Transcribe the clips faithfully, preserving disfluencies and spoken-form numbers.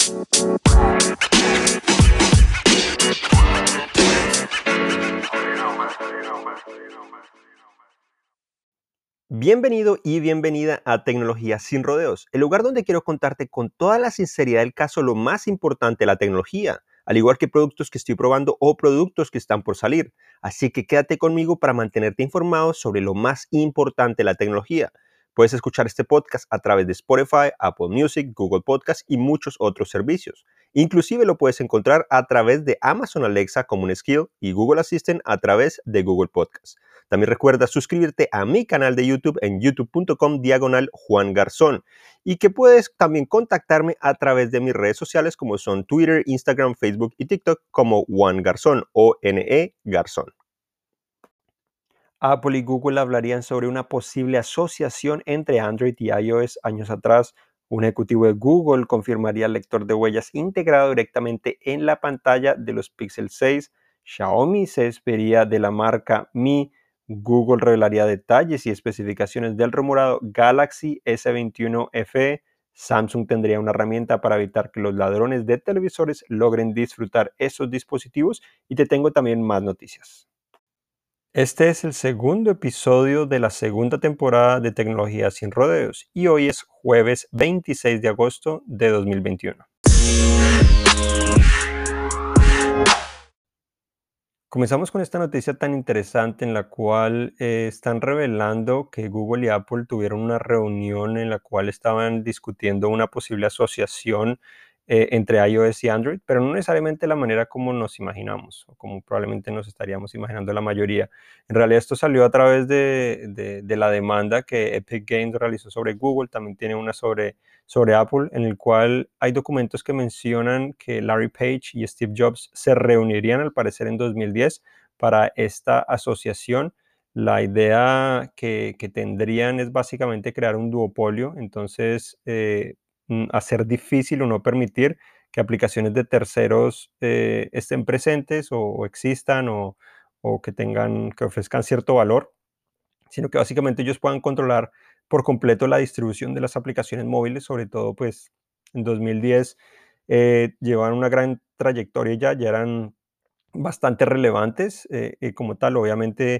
Bienvenido y bienvenida a Tecnología sin Rodeos, el lugar donde quiero contarte con toda la sinceridad del caso lo más importante de la tecnología, al igual que productos que estoy probando o productos que están por salir. Así que quédate conmigo para mantenerte informado sobre lo más importante de la tecnología. Puedes escuchar este podcast a través de Spotify, Apple Music, Google Podcast y muchos otros servicios. Inclusive lo puedes encontrar a través de Amazon Alexa como un skill y Google Assistant a través de Google Podcast. También recuerda suscribirte a mi canal de YouTube en youtube punto com diagonal Juan Garzón y que puedes también contactarme a través de mis redes sociales como son Twitter, Instagram, Facebook y TikTok como Juan Garzón o N E Garzón. Apple y Google hablarían sobre una posible asociación entre Android y iOS años atrás. Un ejecutivo de Google confirmaría el lector de huellas integrado directamente en la pantalla de los Pixel seis. Xiaomi se despediría de la marca Mi. Google revelaría detalles y especificaciones del rumorado Galaxy S veintiuno F E. Samsung tendría una herramienta para evitar que los ladrones de televisores logren disfrutar esos dispositivos. Y te tengo también más noticias. Este es el segundo episodio de la segunda temporada de Tecnología sin Rodeos y hoy es jueves veintiséis de agosto de dos mil veintiuno. Comenzamos con esta noticia tan interesante en la cual eh, están revelando que Google y Apple tuvieron una reunión en la cual estaban discutiendo una posible asociación eh, entre iOS y Android, pero no necesariamente la manera como nos imaginamos o como probablemente nos estaríamos imaginando la mayoría. En realidad esto salió a través de, de, de la demanda que Epic Games realizó sobre Google, también tiene una sobre sobre Apple, en el cual hay documentos que mencionan que Larry Page y Steve Jobs se reunirían al parecer en dos mil diez para esta asociación. La idea que, que tendrían es básicamente crear un duopolio, entonces eh, hacer difícil o no permitir que aplicaciones de terceros eh, estén presentes o, o existan o, o que tengan, que ofrezcan cierto valor, sino que básicamente ellos puedan controlar por completo la distribución de las aplicaciones móviles, sobre todo pues en dos mil diez eh, llevan una gran trayectoria ya, ya eran bastante relevantes eh, eh, como tal, obviamente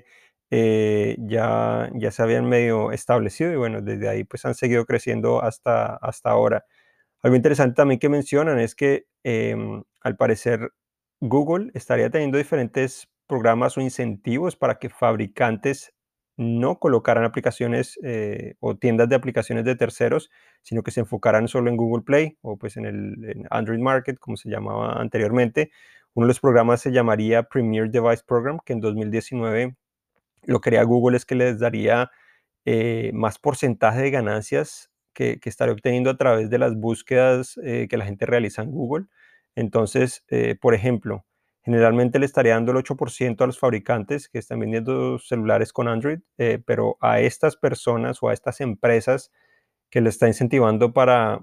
eh, ya, ya se habían medio establecido y bueno, desde ahí pues han seguido creciendo hasta, hasta ahora. Algo interesante también que mencionan es que eh, al parecer Google estaría teniendo diferentes programas o incentivos para que fabricantes no colocaran aplicaciones eh, o tiendas de aplicaciones de terceros, sino que se enfocaran solo en Google Play o pues en el en Android Market, como se llamaba anteriormente. Uno de los programas se llamaría Premier Device Program, que en dos mil diecinueve lo que haría Google es que les daría eh, más porcentaje de ganancias que, que estaría obteniendo a través de las búsquedas eh, que la gente realiza en Google. Entonces, eh, por ejemplo, generalmente le estaría dando el ocho por ciento a los fabricantes que están vendiendo celulares con Android, eh, pero a estas personas o a estas empresas que le está incentivando para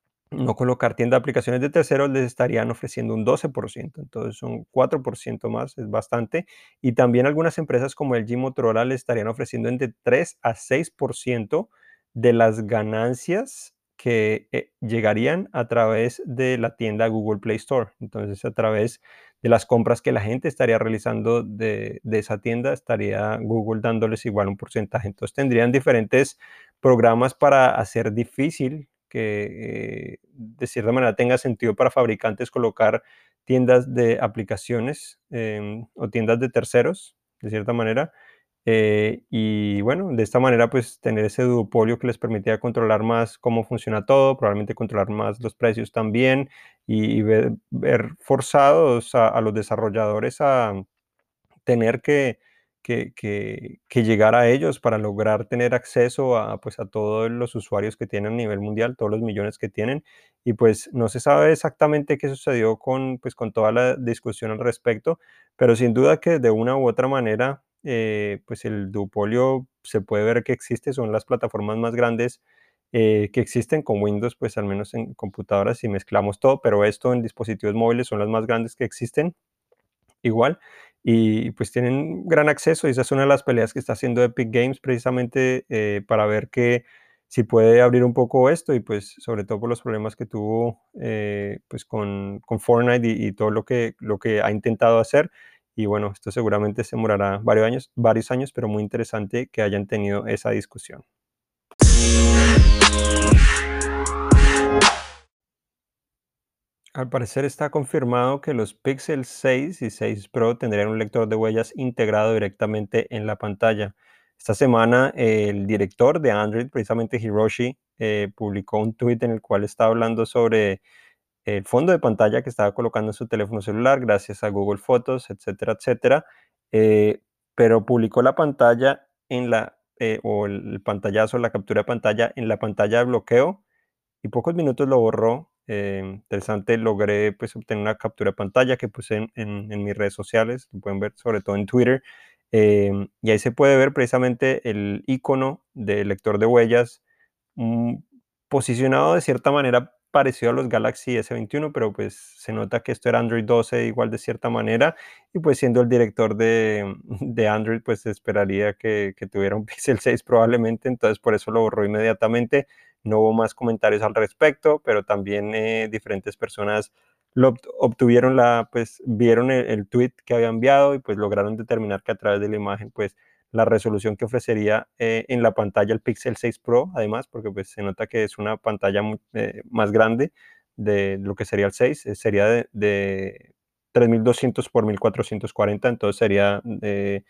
no colocar tienda de aplicaciones de terceros, les estarían ofreciendo un doce por ciento, entonces son cuatro por ciento más, es bastante. Y también algunas empresas como L G Motorola le estarían ofreciendo entre tres a seis por ciento de las ganancias que eh, llegarían a través de la tienda Google Play Store. Entonces, a través de las compras que la gente estaría realizando de, de esa tienda, estaría Google dándoles igual un porcentaje. Entonces, tendrían diferentes programas para hacer difícil que eh, de cierta manera tenga sentido para fabricantes colocar tiendas de aplicaciones eh, o tiendas de terceros, de cierta manera. Eh, y bueno, de esta manera pues tener ese duopolio que les permitía controlar más cómo funciona todo, probablemente controlar más los precios también y, y ver, ver, forzados a, a los desarrolladores a tener que, que, que, que llegar a ellos para lograr tener acceso a, pues, a todos los usuarios que tienen a nivel mundial, todos los millones que tienen. Y pues no se sabe exactamente qué sucedió con, pues, con toda la discusión al respecto, pero sin duda que de una u otra manera, eh, pues el duopolio se puede ver que existe, son las plataformas más grandes eh, que existen con Windows, pues al menos en computadoras si mezclamos todo, pero esto en dispositivos móviles son las más grandes que existen igual, y pues tienen gran acceso, y esa es una de las peleas que está haciendo Epic Games precisamente eh, para ver que si puede abrir un poco esto y pues sobre todo por los problemas que tuvo eh, pues con, con Fortnite y, y todo lo que, lo que ha intentado hacer. Y bueno, esto seguramente se demorará varios años, varios años, pero muy interesante que hayan tenido esa discusión. Al parecer está confirmado que los Pixel seis y seis Pro tendrán un lector de huellas integrado directamente en la pantalla. Esta semana el director de Android, precisamente Hiroshi, eh, publicó un tweet en el cual estaba hablando sobre el fondo de pantalla que estaba colocando en su teléfono celular gracias a Google Fotos, etcétera, etcétera. Eh, pero publicó la pantalla en la, eh, o el pantallazo, la captura de pantalla en la pantalla de bloqueo y pocos minutos lo borró. Eh, interesante, logré pues obtener una captura de pantalla que puse en, en, en mis redes sociales, lo pueden ver sobre todo en Twitter, eh, y ahí se puede ver precisamente el icono del lector de huellas, mm, posicionado de cierta manera parecido a los Galaxy S veintiuno, pero pues se nota que esto era Android doce igual de cierta manera, y pues siendo el director de, de Android, pues se esperaría que, que tuviera un Pixel seis probablemente, entonces por eso lo borró inmediatamente. No hubo más comentarios al respecto, pero también eh, diferentes personas lo obtuvieron la, pues vieron el, el tweet que había enviado y pues lograron determinar que a través de la imagen, pues la resolución que ofrecería eh, en la pantalla el Pixel seis Pro, además, porque pues se nota que es una pantalla muy, eh, más grande de lo que sería el seis, eh, sería de, de tres mil doscientos por mil cuatrocientos cuarenta, entonces sería de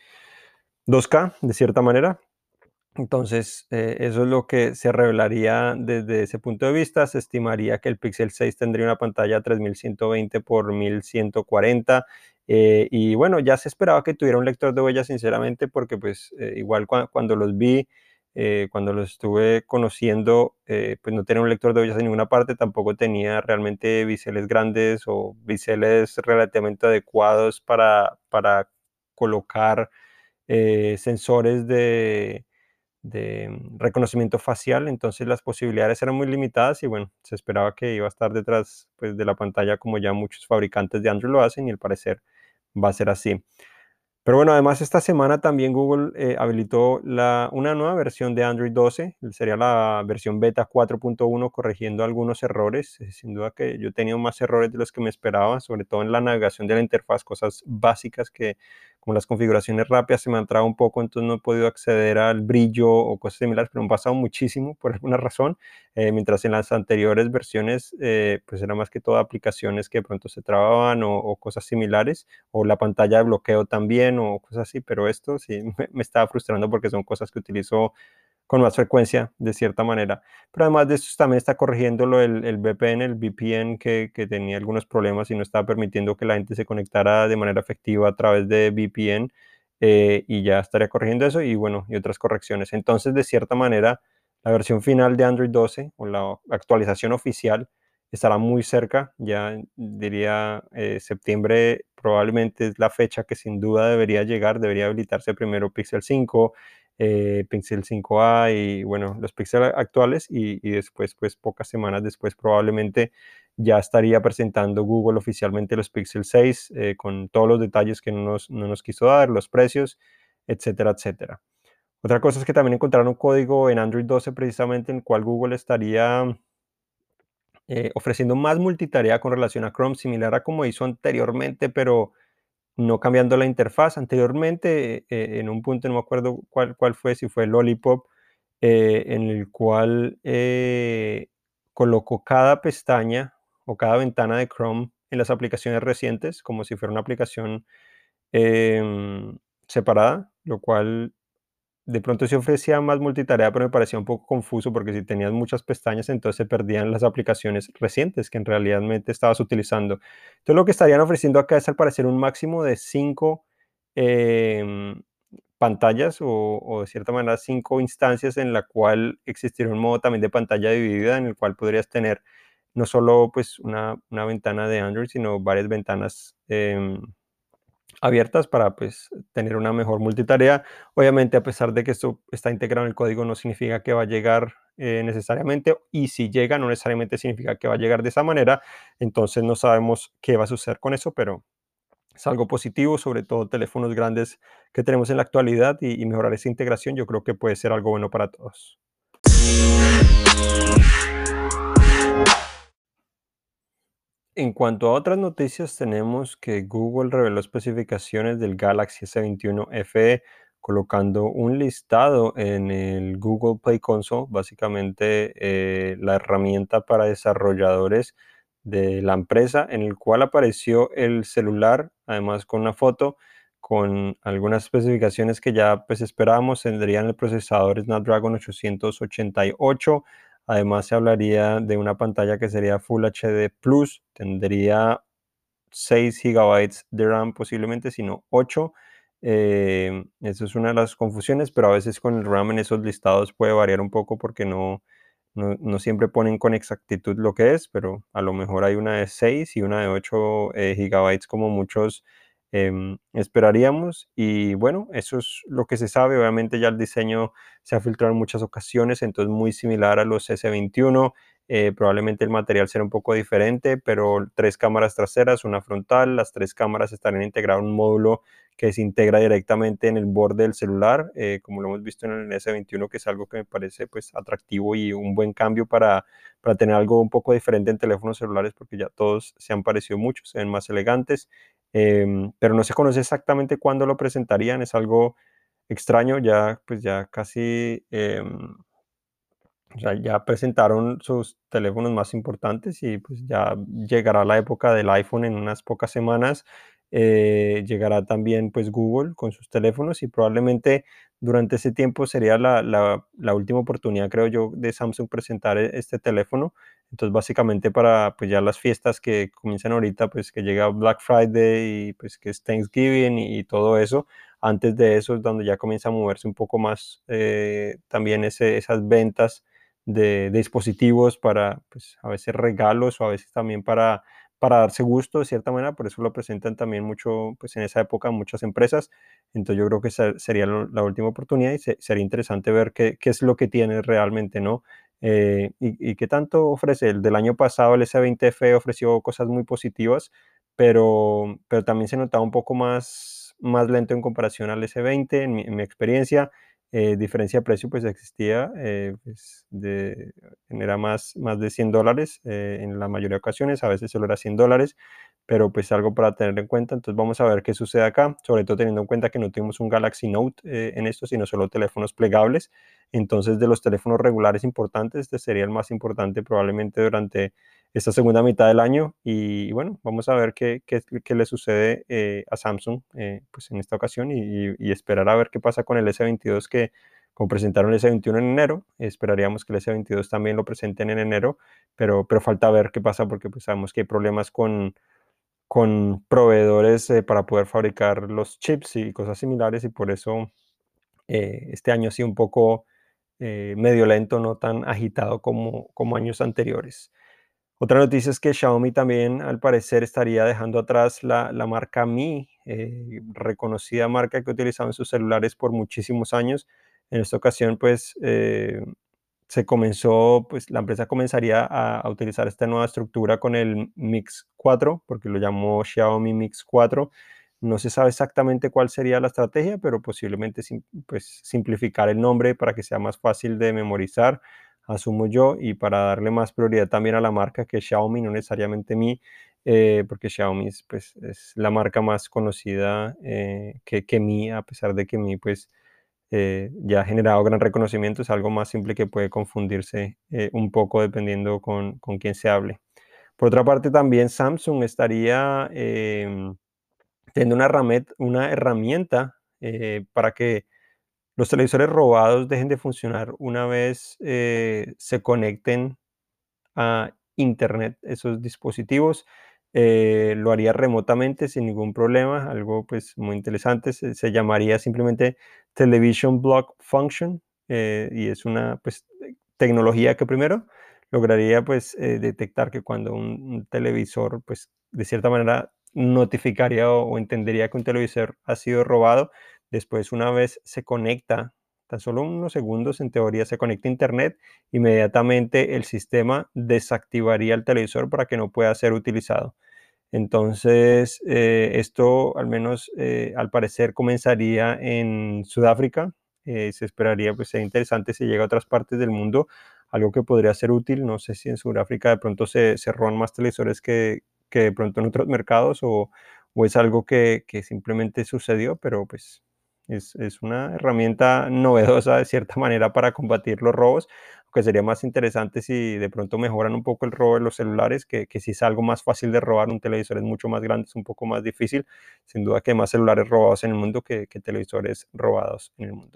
dos K de cierta manera. Entonces, eh, eso es lo que se revelaría desde ese punto de vista. Se estimaría que el Pixel seis tendría una pantalla tres mil ciento veinte por mil ciento cuarenta. Eh, y bueno, ya se esperaba que tuviera un lector de huellas, sinceramente, porque pues eh, igual cu cuando los vi, eh, cuando los estuve conociendo, eh, pues no tenía un lector de huellas en ninguna parte, tampoco tenía realmente biseles grandes o biseles relativamente adecuados para, para colocar eh, sensores de de mm, reconocimiento facial, entonces las posibilidades eran muy limitadas y bueno, se esperaba que iba a estar detrás pues, de la pantalla como ya muchos fabricantes de Android lo hacen y al parecer va a ser así. Pero bueno, además esta semana también Google eh, habilitó la, una nueva versión de Android doce, sería la versión beta cuatro punto uno, corrigiendo algunos errores. Eh, sin duda que yo he tenido más errores de los que me esperaba, sobre todo en la navegación de la interfaz, cosas básicas que como las configuraciones rápidas se me han trabado un poco, entonces no he podido acceder al brillo o cosas similares, pero me han pasado muchísimo por alguna razón, eh, mientras en las anteriores versiones eh, pues era más que todo aplicaciones que de pronto se trababan o, o cosas similares o la pantalla de bloqueo también o cosas así, pero esto sí me, me estaba frustrando porque son cosas que utilizo con más frecuencia, de cierta manera. Pero además de eso también está corrigiendo lo el, el V P N, el V P N que, que, tenía algunos problemas y no estaba permitiendo que la gente se conectara de manera efectiva a través de V P N, eh, y ya estaría corrigiendo eso y bueno, y otras correcciones. Entonces, de cierta manera, la versión final de Android doce o la actualización oficial estará muy cerca, ya diría eh, septiembre probablemente es la fecha que sin duda debería llegar, debería habilitarse primero Pixel cinco, eh, Pixel cinco A y bueno, los Pixel actuales y, y después, pues pocas semanas después probablemente ya estaría presentando Google oficialmente los Pixel seis eh, con todos los detalles que no nos, no nos quiso dar, los precios, etcétera, etcétera. Otra cosa es que también encontraron un código en Android doce precisamente en el cual Google estaría eh, ofreciendo más multitarea con relación a Chrome, similar a como hizo anteriormente, pero no cambiando la interfaz. Anteriormente, eh, en un punto, no me acuerdo cuál, cuál fue, si fue Lollipop, eh, en el cual eh, colocó cada pestaña o cada ventana de Chrome en las aplicaciones recientes, como si fuera una aplicación em, separada, lo cual de pronto sí ofrecía más multitarea, pero me parecía un poco confuso porque si tenías muchas pestañas, entonces se perdían las aplicaciones recientes que en realmente estabas utilizando. Entonces lo que estarían ofreciendo acá es al parecer un máximo de cinco em, pantallas o, o de cierta manera cinco instancias en la cual existiría un modo también de pantalla dividida en el cual podrías tener no solo pues una, una ventana de Android, sino varias ventanas em, abiertas para pues tener una mejor multitarea. Obviamente, a pesar de que esto está integrado en el código, no significa que va a llegar eh, necesariamente, y si llega, no necesariamente significa que va a llegar de esa manera. Entonces no sabemos qué va a suceder con eso, pero es algo positivo, sobre todo teléfonos grandes que tenemos en la actualidad y, y mejorar esa integración, yo creo que puede ser algo bueno para todos. En cuanto a otras noticias, tenemos que Google reveló especificaciones del Galaxy S veintiuno F E, colocando un listado en el Google Play Console, básicamente eh, la herramienta para desarrolladores de la empresa, en el cual apareció el celular, además con una foto, con algunas especificaciones que ya pues esperábamos. Tendrían el procesador Snapdragon ochocientos ochenta y ocho. Además, se hablaría de una pantalla que sería Full H D Plus, tendría seis gigabytes de RAM posiblemente, sino ocho. Eh, eso es una de las confusiones, pero a veces con el RAM en esos listados puede variar un poco porque no, no, no siempre ponen con exactitud lo que es, pero a lo mejor hay una de seis y una de ocho eh, gigabytes como muchos em, esperaríamos. Y bueno, eso es lo que se sabe. Obviamente ya el diseño se ha filtrado en muchas ocasiones, entonces muy similar a los S veintiuno. Eh, probablemente el material será un poco diferente, pero tres cámaras traseras, una frontal. Las tres cámaras estarán integradas en un módulo que se integra directamente en el borde del celular, eh, como lo hemos visto en el S veintiuno, que es algo que me parece pues atractivo y un buen cambio para, para tener algo un poco diferente en teléfonos celulares, porque ya todos se han parecido mucho, se ven más elegantes, eh, pero no se conoce exactamente cuándo lo presentarían. Es algo extraño, ya pues ya casi... Eh, o sea, ya presentaron sus teléfonos más importantes y pues ya llegará la época del iPhone en unas pocas semanas. Eh, llegará también pues Google con sus teléfonos y probablemente durante ese tiempo sería la, la- la última oportunidad, creo yo, de Samsung presentar e- este teléfono. Entonces básicamente para pues ya las fiestas que comienzan ahorita, pues que llega Black Friday y pues que es Thanksgiving y, y todo eso. Antes de eso es donde ya comienza a moverse un poco más eh, también ese- esas ventas de, de dispositivos para, pues, a veces regalos o a veces también para, para darse gusto de cierta manera. Por eso lo presentan también mucho, pues en esa época muchas empresas. Entonces yo creo que esa sería lo- la última oportunidad y se- sería interesante ver qué, qué es lo que tiene realmente, ¿no? Eh, y, y qué tanto ofrece. El del año pasado, el S veinte F ofreció cosas muy positivas, pero, pero también se notaba un poco más, más lento en comparación al S veinte, en mi, en mi experiencia. Eh, diferencia de precio pues existía, eh, pues, de, era más, más de cien dólares eh, en la mayoría de ocasiones, a veces solo era cien dólares, pero pues algo para tener en cuenta. Entonces vamos a ver qué sucede acá, sobre todo teniendo en cuenta que no tuvimos un Galaxy Note eh, en esto, sino solo teléfonos plegables. Entonces de los teléfonos regulares importantes, este sería el más importante probablemente durante esta segunda mitad del año. Y, bueno, vamos a ver qué, qué, qué le sucede eh, a Samsung eh, pues en esta ocasión y, y, esperar a ver qué pasa con el S veintidós, que como presentaron el S veintiuno en enero, esperaríamos que el S veintidós también lo presenten en enero, pero, pero falta ver qué pasa porque pues sabemos que hay problemas con, con proveedores eh, para poder fabricar los chips y cosas similares, y por eso eh, este año ha sido un poco eh, medio lento, no tan agitado como, como años anteriores. Otra noticia es que Xiaomi también, al parecer, estaría dejando atrás la, la marca Mi, eh, reconocida marca que ha utilizado en sus celulares por muchísimos años. En esta ocasión, pues, eh, se comenzó, pues, la empresa comenzaría a, a utilizar esta nueva estructura con el Mix cuatro, porque lo llamó Xiaomi Mix cuatro. No se sabe exactamente cuál sería la estrategia, pero posiblemente sim- pues, simplificar el nombre para que sea más fácil de memorizar, asumo yo, y para darle más prioridad también a la marca que Xiaomi, no necesariamente Mi, eh, porque Xiaomi es, pues, es la marca más conocida eh, que, que Mi, a pesar de que Mi pues, eh, ya ha generado gran reconocimiento. Es algo más simple que puede confundirse eh, un poco dependiendo con, con quién se hable. Por otra parte, también Samsung estaría em, teniendo una, herramienta, una herramienta eh, para que los televisores robados dejen de funcionar una vez eh, se conecten a Internet esos dispositivos. Eh, lo haría remotamente sin ningún problema, algo pues muy interesante. Se, se llamaría simplemente Television Block Function, eh, y es una pues tecnología que primero lograría pues eh, detectar que cuando un, un televisor pues de cierta manera notificaría o, o entendería que un televisor ha sido robado. Después, una vez se conecta, tan solo unos segundos en teoría, se conecta a Internet, inmediatamente el sistema desactivaría el televisor para que no pueda ser utilizado. Entonces, eh, esto al menos eh, al parecer comenzaría en Sudáfrica. Eh, se esperaría, pues sería interesante si llega a otras partes del mundo, algo que podría ser útil. No sé si en Sudáfrica de pronto se, se roban más televisores que, que de pronto en otros mercados o, o es algo que, que simplemente sucedió, pero pues es, es una herramienta novedosa de cierta manera para combatir los robos, aunque sería más interesante si de pronto mejoran un poco el robo de los celulares, que, que si es algo más fácil de robar, un televisor es mucho más grande, es un poco más difícil. Sin duda que hay más celulares robados en el mundo que, que televisores robados en el mundo.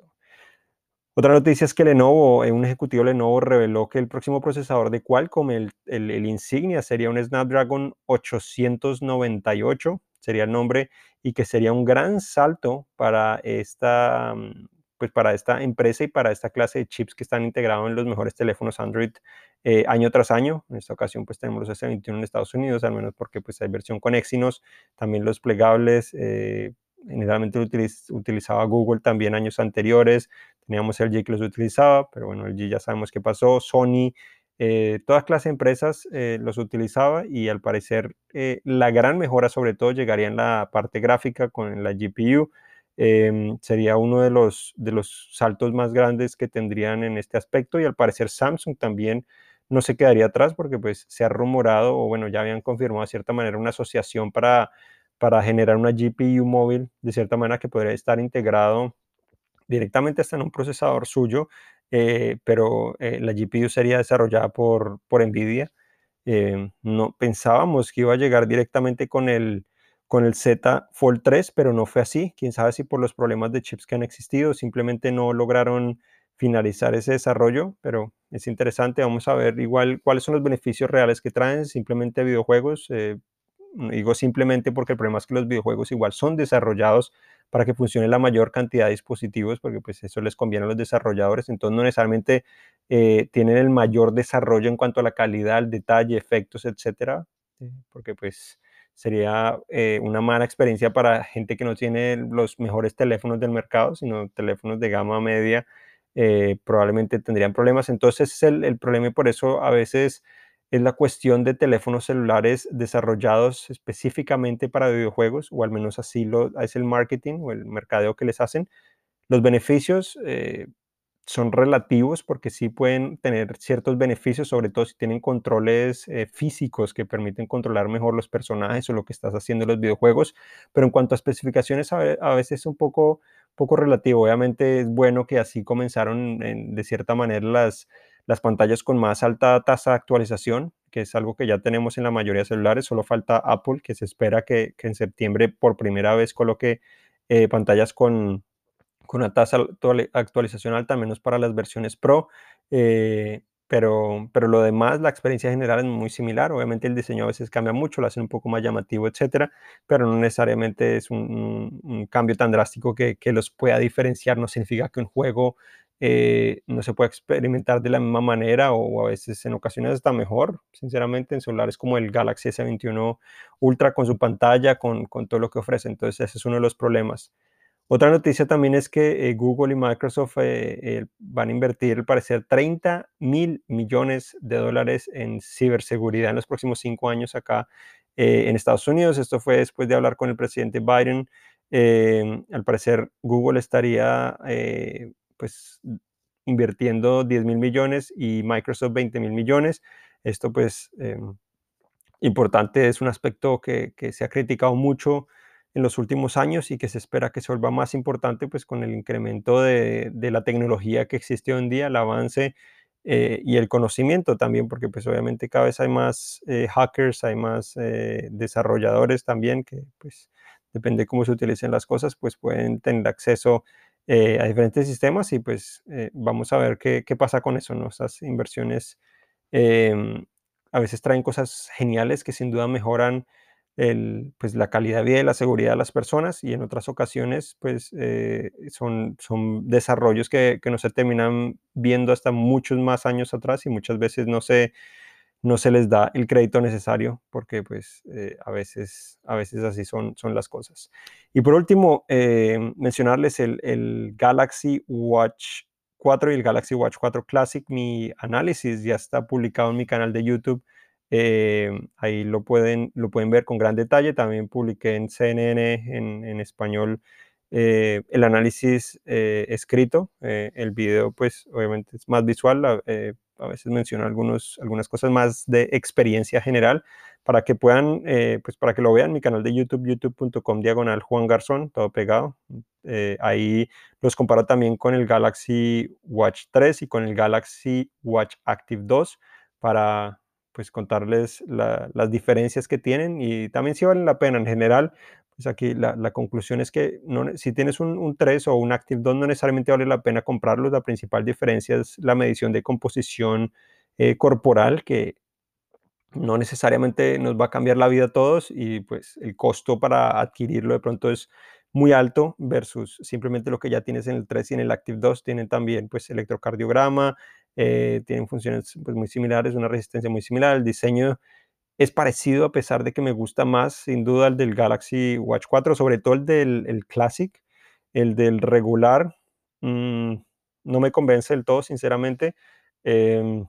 Otra noticia es que Lenovo, eh, un ejecutivo de Lenovo reveló que el próximo procesador de Qualcomm, el, el, el Insignia, sería un Snapdragon ochocientos noventa y ocho, sería el nombre, y que sería un gran salto para esta, mm, pues para esta empresa y para esta clase de chips que están integrados en los mejores teléfonos Android eh, año tras año. En esta ocasión pues tenemos los S veintiuno en Estados Unidos, al menos porque pues hay versión con Exynos, también los plegables, eh, generalmente lo utiliz utilizaba Google también años anteriores. Teníamos L G que los utilizaba, pero bueno, L G ya sabemos qué pasó. Sony, eh, toda clase de empresas eh, los utilizaba y al parecer eh, la gran mejora sobre todo llegaría en la parte gráfica con la G P U. Eh, sería uno de los, de los saltos más grandes que tendrían en este aspecto y al parecer Samsung también no se quedaría atrás porque pues se ha rumorado o bueno, ya habían confirmado de cierta manera una asociación para, para generar una G P U móvil de cierta manera que podría estar integrado directamente está en un procesador suyo, eh, pero eh, la G P U sería desarrollada por, por NVIDIA. Eh, no pensábamos que iba a llegar directamente con el, con el Z Fold tres, pero no fue así. Quién sabe si por los problemas de chips que han existido, simplemente no lograron finalizar ese desarrollo, pero es interesante. Vamos a ver igual cuáles son los beneficios reales que traen, simplemente videojuegos. Eh, digo simplemente porque el problema es que los videojuegos igual son desarrollados para que funcione la mayor cantidad de dispositivos, porque pues eso les conviene a los desarrolladores, entonces no necesariamente eh, tienen el mayor desarrollo en cuanto a la calidad, el detalle, efectos, etcétera, eh, porque pues sería eh, una mala experiencia para gente que no tiene los mejores teléfonos del mercado, sino teléfonos de gama media, eh, probablemente tendrían problemas. Entonces es el, el problema y por eso a veces es la cuestión de teléfonos celulares desarrollados específicamente para videojuegos, o al menos así lo, es el marketing o el mercadeo que les hacen. Los beneficios eh, son relativos porque sí pueden tener ciertos beneficios, sobre todo si tienen controles eh, físicos que permiten controlar mejor los personajes o lo que estás haciendo en los videojuegos, pero en cuanto a especificaciones a, a veces es un poco, poco relativo. Obviamente es bueno que así comenzaron en, de cierta manera las, las pantallas con más alta tasa de actualización, que es algo que ya tenemos en la mayoría de celulares, solo falta Apple, que se espera que, que en septiembre por primera vez coloque eh, pantallas con con una tasa de actualización alta, menos para las versiones Pro, eh, pero, pero lo demás, la experiencia general es muy similar. Obviamente el diseño a veces cambia mucho, lo hacen un poco más llamativo, etcétera, pero no necesariamente es un, un, un cambio tan drástico que, que, los pueda diferenciar. No significa que un juego eh, no se pueda experimentar de la misma manera o a veces en ocasiones está mejor, sinceramente, en celulares como el Galaxy S veintiuno Ultra con su pantalla, con, con todo lo que ofrece. Entonces ese es uno de los problemas. Otra noticia también es que eh, Google y Microsoft eh, eh, van a invertir, al parecer, treinta mil millones de dólares en ciberseguridad en los próximos cinco años acá eh, en Estados Unidos. Esto fue después de hablar con el presidente Biden. Eh, al parecer, Google estaría eh, pues, invirtiendo diez mil millones y Microsoft veinte mil millones. Esto pues eh, importante, es un aspecto que, que se ha criticado mucho en los últimos años y que se espera que se vuelva más importante pues con el incremento de, de la tecnología que existe hoy en día, el avance eh, y el conocimiento también, porque pues obviamente cada vez hay más eh, hackers, hay más eh, desarrolladores también que pues depende de cómo se utilicen las cosas, pues pueden tener acceso eh, a diferentes sistemas y pues eh, vamos a ver qué, qué pasa con eso, ¿no? Esas inversiones eh, a veces traen cosas geniales que sin duda mejoran el, pues, la calidad de vida y la seguridad de las personas y en otras ocasiones pues eh, son, son desarrollos que, que no se terminan viendo hasta muchos más años atrás y muchas veces no se, no se les da el crédito necesario porque pues eh, a, veces, a veces así son, son las cosas. Y por último, eh, mencionarles el, el Galaxy Watch cuatro y el Galaxy Watch cuatro Classic. Mi análisis ya está publicado en mi canal de YouTube. Eh, ahí lo pueden, lo pueden ver con gran detalle. También publiqué en C N N en, en español eh, el análisis eh, escrito. Eh, el video pues obviamente es más visual. Eh, a veces menciono algunos, algunas cosas más de experiencia general para que puedan, eh, pues para que lo vean, mi canal de YouTube, youtube punto com diagonal Juan Garzón, todo pegado. Eh, ahí los comparo también con el Galaxy Watch tres y con el Galaxy Watch Active dos para pues contarles la, las diferencias que tienen y también si valen la pena en general. Pues aquí la, la conclusión es que no, si tienes un, un tres o un Active dos no necesariamente vale la pena comprarlos. La principal diferencia es la medición de composición eh, corporal, que no necesariamente nos va a cambiar la vida a todos y pues el costo para adquirirlo de pronto es muy alto versus simplemente lo que ya tienes en el tres y en el Active dos. Tienen también pues electrocardiograma, eh, tienen funciones pues, muy similares, una resistencia muy similar, el diseño es parecido a pesar de que me gusta más sin duda el del Galaxy Watch cuatro, sobre todo el del el Classic, el del regular, mmm, no me convence del todo sinceramente. Eh,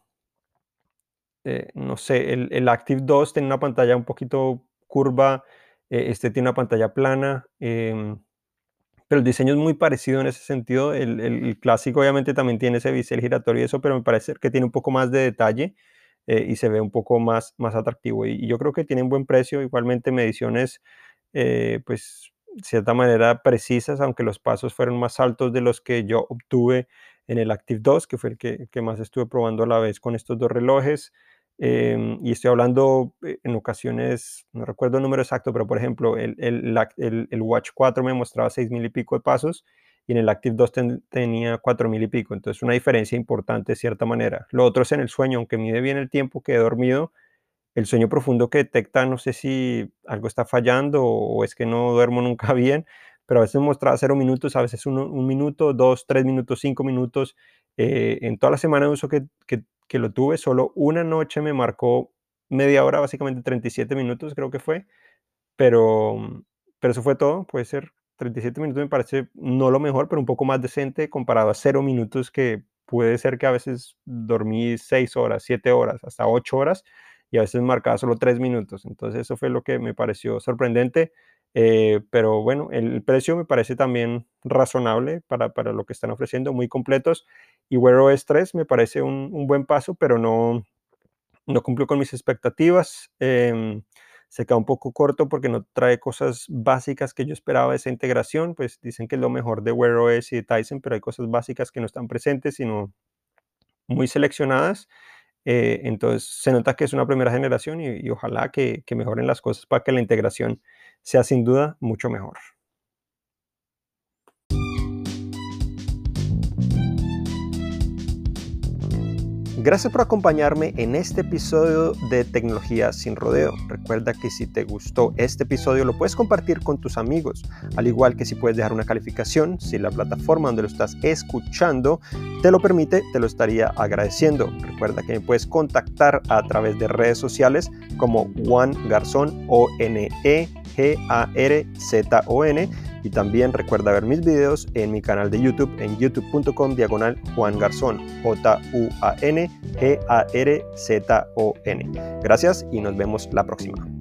eh, no sé, el, el Active dos tiene una pantalla un poquito curva, eh, este tiene una pantalla plana, eh, pero el diseño es muy parecido en ese sentido. El, el, el clásico obviamente también tiene ese bisel giratorio y eso, pero me parece que tiene un poco más de detalle eh, y se ve un poco más, más atractivo. Y, y yo creo que tienen buen precio, igualmente mediciones, eh, pues, de cierta manera precisas, aunque los pasos fueron más altos de los que yo obtuve en el Active dos, que fue el que, que más estuve probando a la vez con estos dos relojes. Eh, y estoy hablando eh, en ocasiones, no recuerdo el número exacto, pero por ejemplo, el, el, el, el Watch cuatro me mostraba seis mil y pico de pasos y en el Active dos ten, tenía cuatro mil y pico. Entonces, una diferencia importante de cierta manera. Lo otro es en el sueño, aunque mide bien el tiempo que he dormido, el sueño profundo que detecta, no sé si algo está fallando o es que no duermo nunca bien, pero a veces mostraba cero minutos, a veces uno, un minuto, dos, tres minutos, cinco minutos. Eh, en toda la semana de uso que, que, que lo tuve, solo una noche me marcó media hora, básicamente treinta y siete minutos creo que fue, pero, pero eso fue todo. Puede ser treinta y siete minutos, me parece no lo mejor, pero un poco más decente comparado a cero minutos, que puede ser que a veces dormí seis horas, siete horas, hasta ocho horas, y a veces marcaba solo tres minutos. Entonces eso fue lo que me pareció sorprendente. Eh, pero bueno, el precio me parece también razonable para, para lo que están ofreciendo, muy completos. Y Wear O S tres me parece un, un buen paso, pero no, no cumplió con mis expectativas. Eh, se queda un poco corto porque no trae cosas básicas que yo esperaba de esa integración. Pues dicen que es lo mejor de Wear O S y de Tizen, pero hay cosas básicas que no están presentes, sino muy seleccionadas. Eh, entonces se nota que es una primera generación y, y ojalá que, que mejoren las cosas para que la integración sea sin duda mucho mejor. Gracias por acompañarme en este episodio de Tecnología sin Rodeo. Recuerda que si te gustó este episodio lo puedes compartir con tus amigos, al igual que si puedes dejar una calificación, si la plataforma donde lo estás escuchando te lo permite, te lo estaría agradeciendo. Recuerda que me puedes contactar a través de redes sociales como Juan Garzón, O N E G A R Z O N. Y también recuerda ver mis videos en mi canal de YouTube en youtube punto com diagonal Juan Garzón, J U A N G A R Z O N. Gracias y nos vemos la próxima.